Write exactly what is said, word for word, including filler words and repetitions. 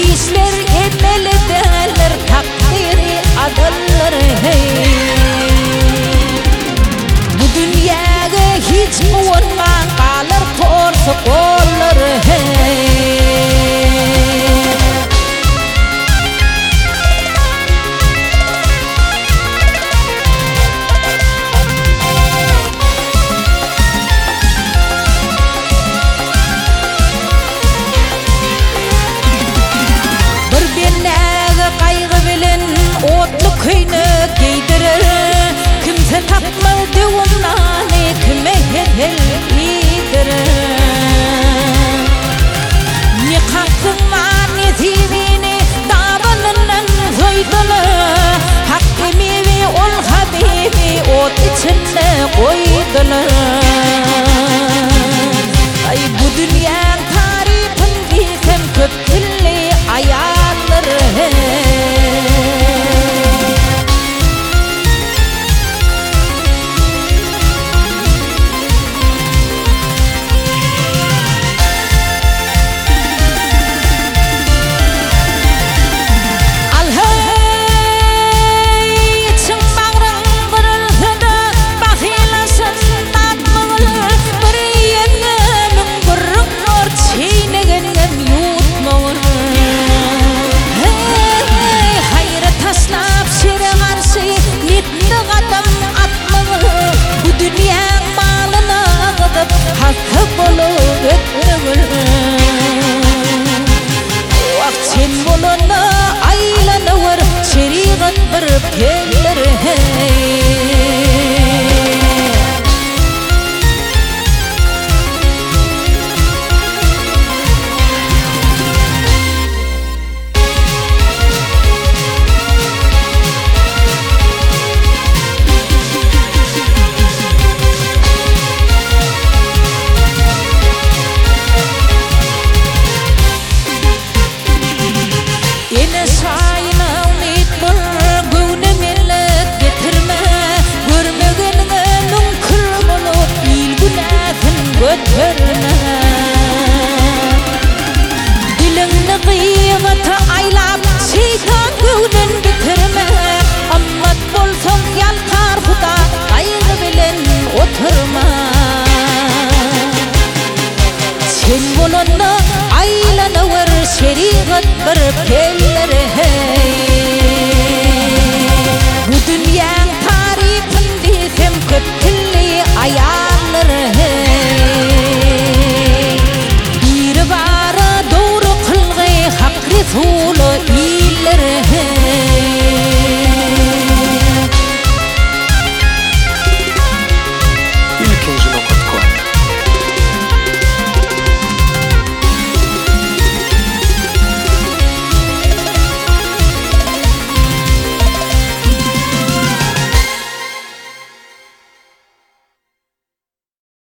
işler etmeli derler, takdiri adallar hey. Bu dünyaga hiç muğunman kalır korsu kollar hey. Kıyını giydirir, kimse tapmadı ondan, kime hedel iyidirir. Ne kalkınma ne zivini davanından soydalı, hakkimi ol habibi ot içinde koydalı. Ay bu dünya tarifin bilsem köp tilli ayarlar dilingni qiyğıta aylap şeytan göwden bitirme. Ammat bolsam yalqar Huda qaygı bilen oturma. Sen bolanda aylanıver şeriat bir keller hey. Bu dünyanın tarifin bilsem köp tilli ayarlar hey. Sulu